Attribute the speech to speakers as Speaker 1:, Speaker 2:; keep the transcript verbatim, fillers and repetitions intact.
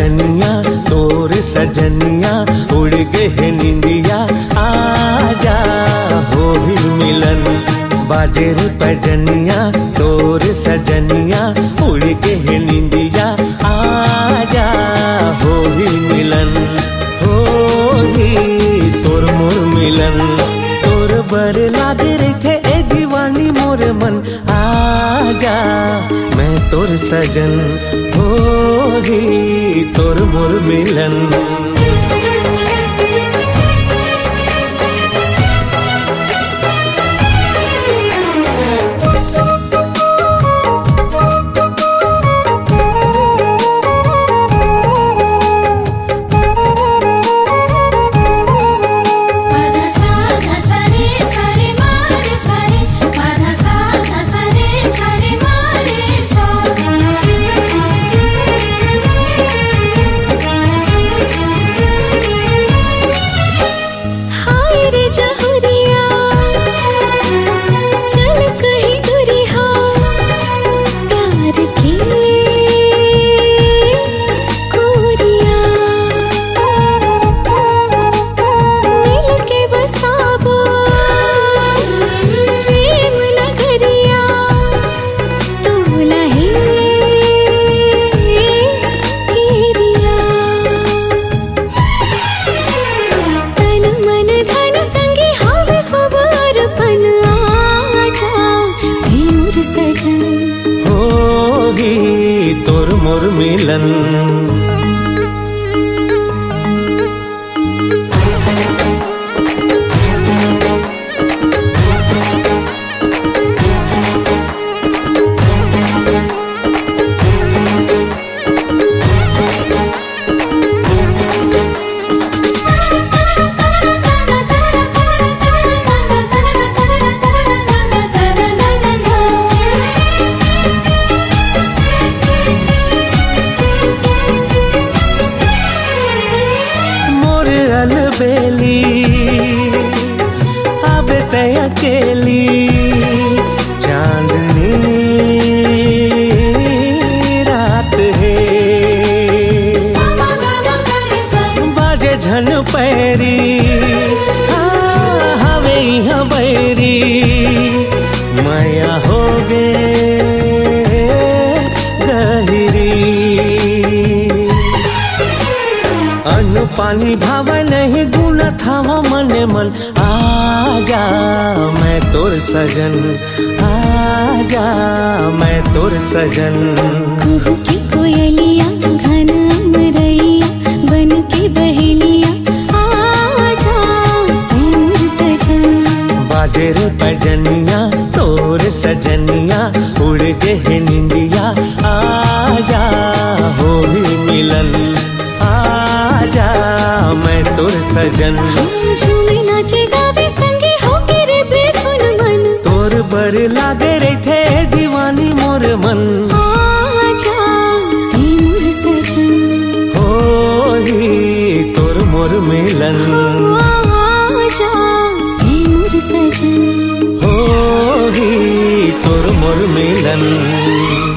Speaker 1: पजनिया तोर सजनिया उड़ गए निंदिया आजा हो भी मिलन। बाजे रे पजनिया तोर सजनिया उड़ गए निंदिया आजा हो भी मिलन। हो ही तोर मोर मिलन तोर बर लागे रे थे ए दीवानी मोर मन आजा मैं तोर सजन हो ही तोर मोर मिलन। तोर मोर मिलन। बेली आबे ते अकेली चांदनी रात है बाजे झन पैरी हवे यहाँ बैरी माया हो गे गहरी अन्न पानी भाव नहीं गुना थावा मने मन आजा मैं तोर सजन आजा मैं तोर सजन।
Speaker 2: कुहू की कोयलिया घन अमरैया बन के बहेलिया आजा मोर सजन।
Speaker 1: बाजे रे पजनिया तोर सजनिया उड़ गए निंदिया आजा हो भी मिलन आजा मैं तोर सजन।
Speaker 2: झूमे नाचे गावे संगे होके रे बेधुन मन
Speaker 1: तोर बर लागे रे थे दीवानी मोर मन
Speaker 2: आजा हे मोर सजन
Speaker 1: हो ही तोर मोर मिलन।
Speaker 2: आजा हे मोर सजन
Speaker 1: हो ही तोर मोर मिलन।